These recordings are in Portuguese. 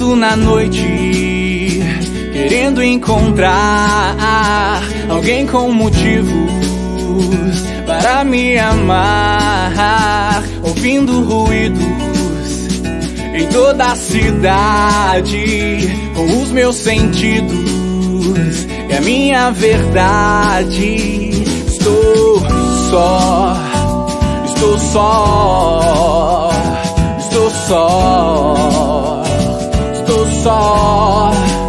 Andando na noite, querendo encontrar alguém com motivos para me amar, ouvindo ruídos em toda a cidade, com os meus sentidos e a minha verdade. Estou só, estou só, estou só, estou só.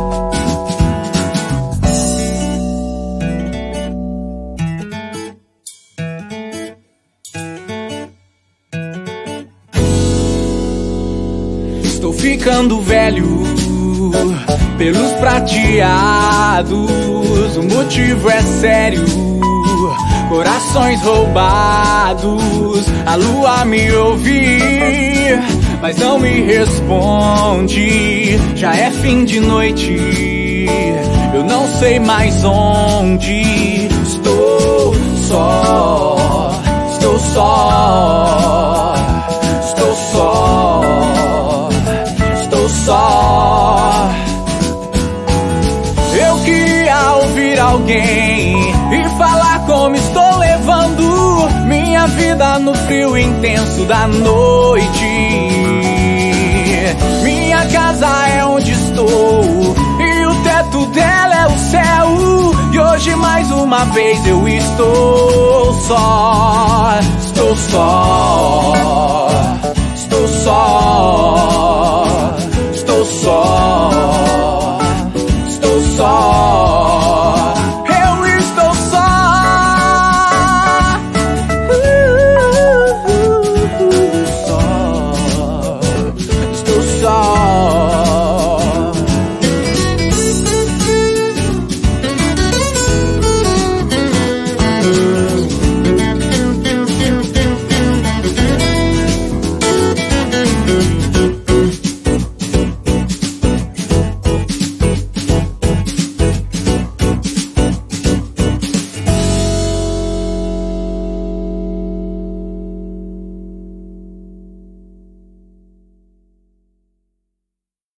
Estou ficando velho, pelos prateados, o motivo é sério, corações roubados. A lua me ouve, mas não me responde. Já é fim de noite, eu não sei mais onde. Estou só, estou só, estou só, estou só. Eu queria ouvir alguém e falar como estou levando minha vida no frio intenso da noite. Minha casa é onde estou e o teto dela é o céu. E hoje mais uma vez eu estou só. Estou só, estou só,